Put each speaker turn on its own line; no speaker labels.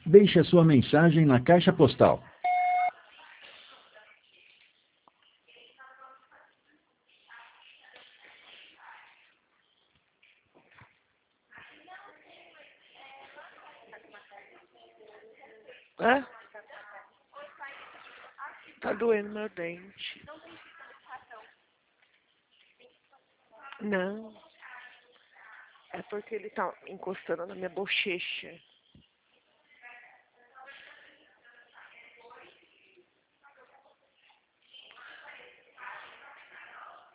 Deixe a sua mensagem na caixa postal.
Hã? Tá doendo meu dente. Não. É porque ele tá encostando na minha bochecha.